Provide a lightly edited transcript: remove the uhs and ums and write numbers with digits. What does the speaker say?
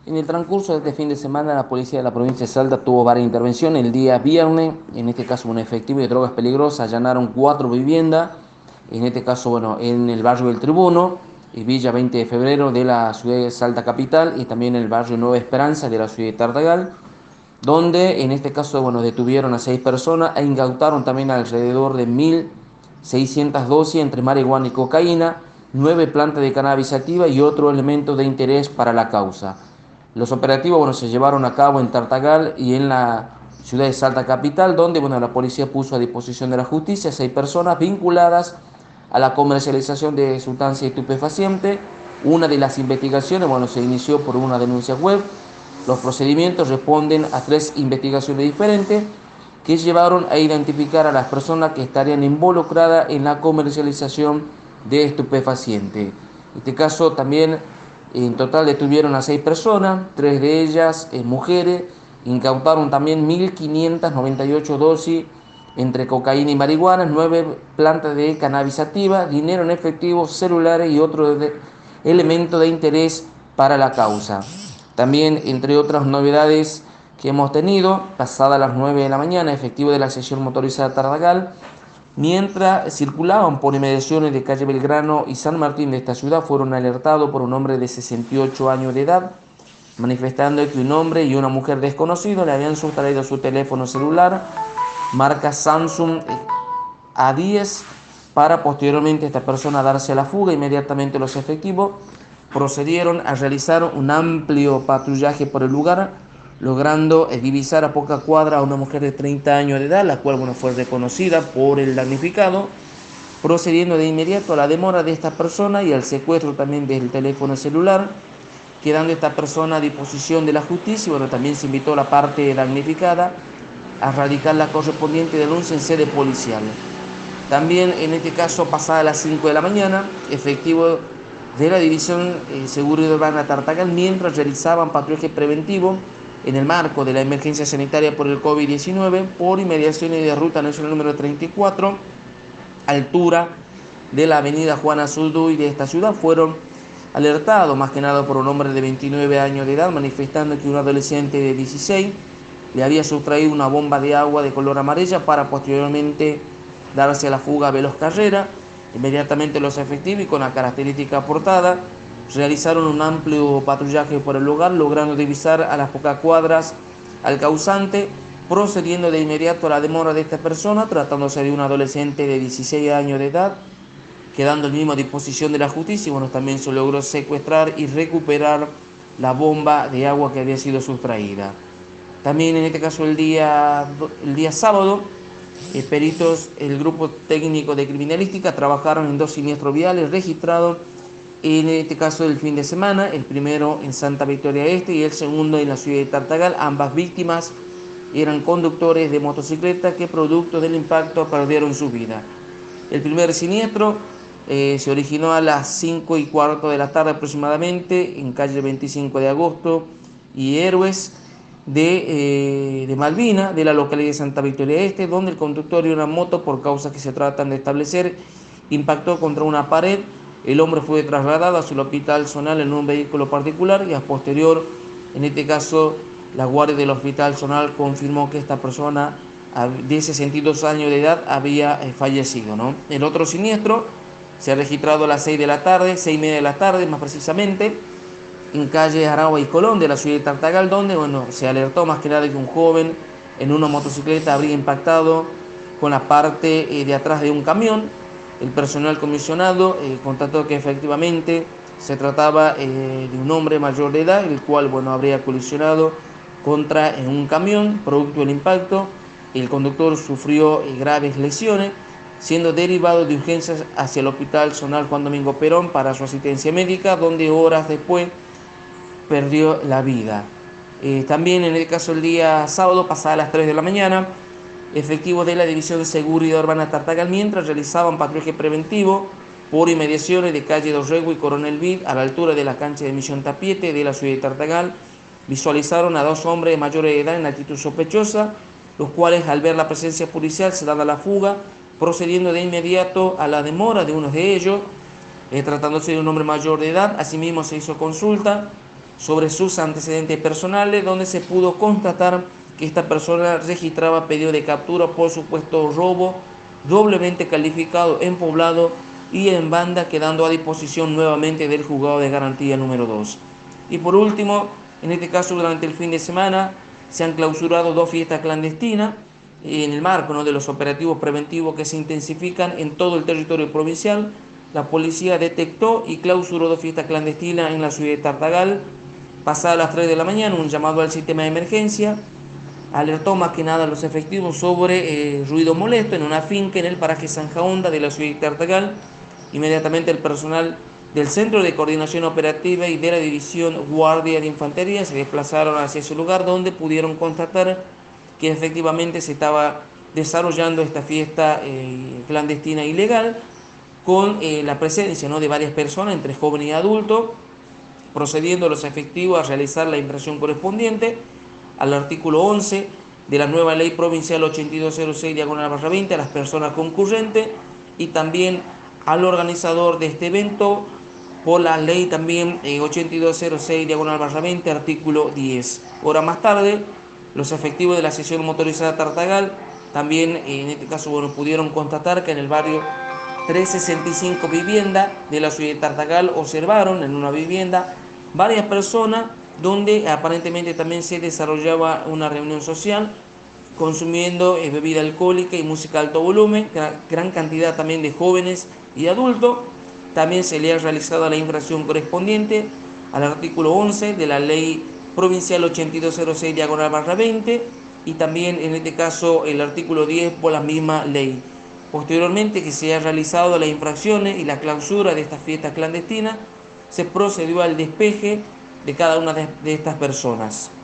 En el transcurso de este fin de semana, la policía de la provincia de Salta tuvo varias intervenciones. El día viernes, en este caso un efectivo de drogas peligrosas, allanaron 4 viviendas, en este caso, bueno, en el barrio del Tribuno y Villa 20 de Febrero de la ciudad de Salta capital y también en el barrio Nueva Esperanza de la ciudad de Tartagal, donde en este caso, bueno, detuvieron a 6 personas e incautaron también alrededor de 1.600 dosis entre marihuana y cocaína, 9 plantas de cannabis sativa y otro elemento de interés para la causa. Los operativos, bueno, se llevaron a cabo en Tartagal y en la ciudad de Salta capital, donde, bueno, la policía puso a disposición de la justicia 6 personas vinculadas a la comercialización de sustancias estupefacientes. Una de las investigaciones, bueno, se inició por una denuncia web. Los procedimientos responden a 3 investigaciones diferentes que llevaron a identificar a las personas que estarían involucradas en la comercialización de estupefacientes. En este caso también en total detuvieron a 6 personas, 3 de ellas mujeres, incautaron también 1.598 dosis entre cocaína y marihuana, 9 plantas de cannabis sativa, dinero en efectivo, celulares y otros elementos de interés para la causa. También, entre otras novedades que hemos tenido, pasadas las 9 de la mañana, efectivos de la sección motorizada Tardagal, mientras circulaban por inmediaciones de calle Belgrano y San Martín de esta ciudad, fueron alertados por un hombre de 68 años de edad, manifestando que un hombre y una mujer desconocidos le habían sustraído su teléfono celular, marca Samsung A10, para posteriormente esta persona darse a la fuga. Inmediatamente los efectivos procedieron a realizar un amplio patrullaje por el lugar, logrando divisar a poca cuadra a una mujer de 30 años de edad, la cual, bueno, fue reconocida por el damnificado, procediendo de inmediato a la demora de esta persona y al secuestro también del teléfono celular, quedando esta persona a disposición de la justicia. Y, bueno, también se invitó a la parte damnificada a radicar la correspondiente denuncia en sede policial. También en este caso, pasada las 5 de la mañana, efectivos de la División Seguridad Urbana Tartagal, mientras realizaban patrullaje preventivo en el marco de la emergencia sanitaria por el COVID-19 por inmediaciones de ruta nacional número 34, altura de la avenida Juana Zurduy de esta ciudad, fueron alertados más que nada por un hombre de 29 años de edad, manifestando que un adolescente de 16 le había sustraído una bomba de agua de color amarilla para posteriormente darse a la fuga a veloz carrera. Inmediatamente los efectivos, y con la característica aportada, realizaron un amplio patrullaje por el lugar, logrando divisar a las pocas cuadras al causante, procediendo de inmediato a la demora de esta persona, tratándose de un adolescente de 16 años de edad, quedando el mismo a disposición de la justicia. Y, bueno, también se logró secuestrar y recuperar la bomba de agua que había sido sustraída. También en este caso el día sábado, peritos, el grupo técnico de criminalística trabajaron en 2 siniestros viales registrados en este caso del fin de semana, el primero en Santa Victoria Este y el segundo en la ciudad de Tartagal. Ambas víctimas eran conductores de motocicleta que, producto del impacto, perdieron su vida. El primer siniestro se originó a las 5:15 de la tarde aproximadamente en calle 25 de agosto y Héroes de Malvina, de la localidad de Santa Victoria Este, donde el conductor de una moto, por causas que se tratan de establecer, impactó contra una pared. El hombre fue trasladado hacia el hospital zonal en un vehículo particular y a posterior, en este caso, la guardia del hospital zonal confirmó que esta persona de 62 años de edad había fallecido, ¿no? El otro siniestro se ha registrado a las 6 de la tarde, 6:30 de la tarde más precisamente, en calle Aragua y Colón de la ciudad de Tartagal, donde, bueno, se alertó más que nada que un joven en una motocicleta habría impactado con la parte de atrás de un camión. El personal comisionado constató que efectivamente se trataba de un hombre mayor de edad, el cual, bueno, habría colisionado contra un camión. Producto del impacto, el conductor sufrió graves lesiones, siendo derivado de urgencias hacia el hospital zonal Juan Domingo Perón para su asistencia médica, donde horas después perdió la vida. También en el caso del día sábado, pasada las 3 de la mañana, efectivos de la División de Seguridad Urbana Tartagal, mientras realizaban patrullaje preventivo por inmediaciones de calle Dorrego y Coronel Vid, a la altura de la cancha de Misión Tapiete de la ciudad de Tartagal, visualizaron a 2 hombres de mayor edad en actitud sospechosa, los cuales, al ver la presencia policial, se dan a la fuga, procediendo de inmediato a la demora de uno de ellos, tratándose de un hombre mayor de edad. Asimismo se hizo consulta sobre sus antecedentes personales, donde se pudo constatar que esta persona registraba pedido de captura por supuesto robo, doblemente calificado en poblado y en banda, quedando a disposición nuevamente del juzgado de garantía número 2. Y por último, en este caso durante el fin de semana se han clausurado 2 fiestas clandestinas en el marco, ¿no?, de los operativos preventivos que se intensifican en todo el territorio provincial. La policía detectó y clausuró 2 fiestas clandestinas en la ciudad de Tartagal, pasadas las 3 de la mañana. Un llamado al sistema de emergencia alertó más que nada a los efectivos sobre ruido molesto en una finca en el paraje Zanja Honda de la ciudad de Tartagal. Inmediatamente el personal del Centro de Coordinación Operativa y de la División Guardia de Infantería se desplazaron hacia ese lugar, donde pudieron constatar que efectivamente se estaba desarrollando esta fiesta clandestina ilegal, con la presencia, ¿no?, de varias personas, entre jóvenes y adultos, procediendo los efectivos a realizar la infracción correspondiente al artículo 11 de la nueva ley provincial 8206/20 a las personas concurrentes, y también al organizador de este evento por la ley también 8206/20 artículo 10. Horas más tarde, los efectivos de la sección motorizada Tartagal también en este caso pudieron constatar que en el barrio 365 vivienda de la ciudad de Tartagal observaron en una vivienda varias personas, donde aparentemente también se desarrollaba una reunión social, consumiendo bebida alcohólica y música a alto volumen, gran cantidad también de jóvenes y adultos. También se le ha realizado la infracción correspondiente al artículo 11 de la ley provincial 8206/20 y también en este caso el artículo 10 por la misma ley. Posteriormente que se ha realizado las infracciones y la clausura de estas fiestas clandestinas, se procedió al despeje de cada una de estas personas.